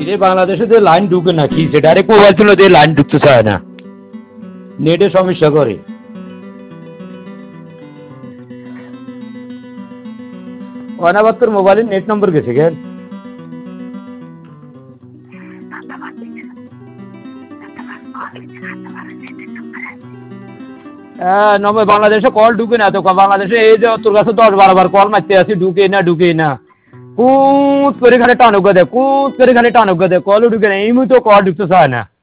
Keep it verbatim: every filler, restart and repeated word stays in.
ইরে বাংলাদেশে যে লাইন ঢুকে না কি সেটা ডাইরেক্ট মোবাইল ছিল যে লাইন ঢুকতে চায় না, নেটে সমস্যা করে। অনাবাদ তোর মোবাইলের নেট নম্বর গেছে কেন? হ্যাঁ নম্বর বাংলাদেশে কল ঢুকে না তো, বাংলাদেশে এই যে তোর কাছে দশ বারো বার কল মারতে আছি, ঢুকে না ঢুকে না, কুত করে খালি টানুক দে, কুত করে খালি টানুক দে, কলও ঢুকে না, এই মুহূর্তে কল ঢুকতে চায় না।